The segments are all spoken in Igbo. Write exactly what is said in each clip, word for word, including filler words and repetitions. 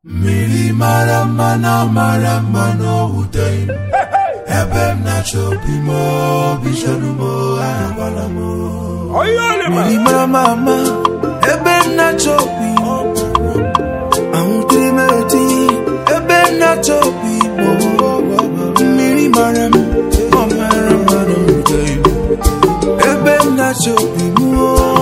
Miri maramana maramano utain. Ebem na chopimo bishonumo anabalamo. Miri mama ebem na chopimo. Auntimeti ebem na chopimo. Miri maram maramano utain. Ebem na chopimo.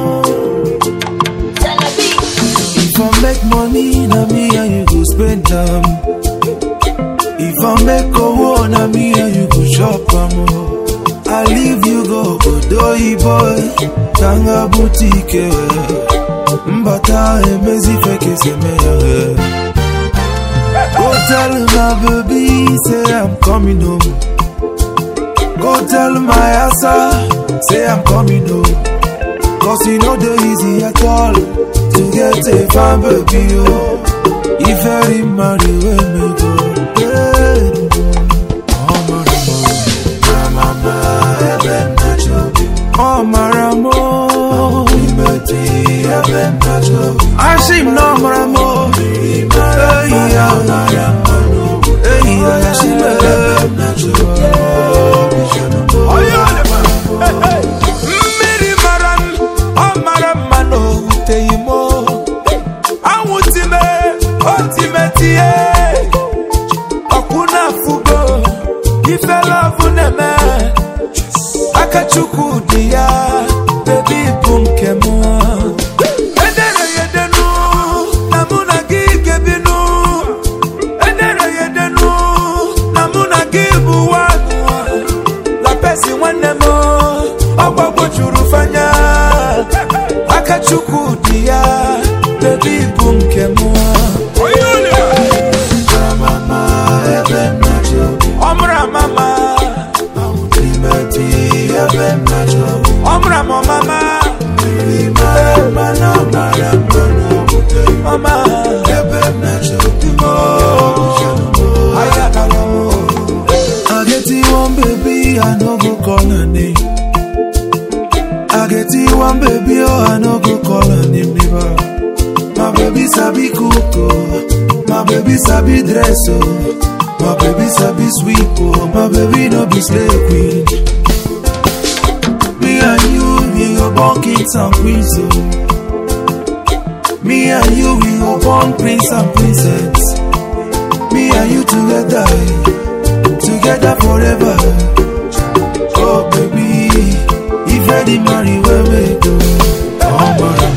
If I make money, na me and you go spend them. If I make a war, na me and you go shop them. I leave you go, Odoi boy, Tanga boutique. Mbata emezi feke semeya. Go tell my baby, say I'm coming home. Go tell my asa, say I'm coming home. Cause you know the easy at all to get a fan baby, oh. If I marry when me go, hey. Oh maramo, mama, eben na chobi. Oh maramo, imeti, eben na chobi. Ashim no maramo, hey ya, hey ya, ashim eben na chobi. Oh ya, hey hey. Akuna fugo, ifela funeme. Akachuku dia, baby boom kemo. Edere yedenu, namuna gige binu. Edere yedenu, namuna gibu wanu. La pesi wanemo, ababo churufanya. Akachuku dia, baby boom kemo. Omra mama, mama, mama, I get you one baby, I no go call her name. I get you one baby, oh I no go call her name never. My baby sabi cook, oh. My baby sabi dress, oh. My baby sabi sweep, oh. My baby no be slave queen. Me and you, we go born kings and queens, oh. Me and you, we go born prince and princess. Me and you together, together forever. Oh baby, if I did marry, where we go? Oh my.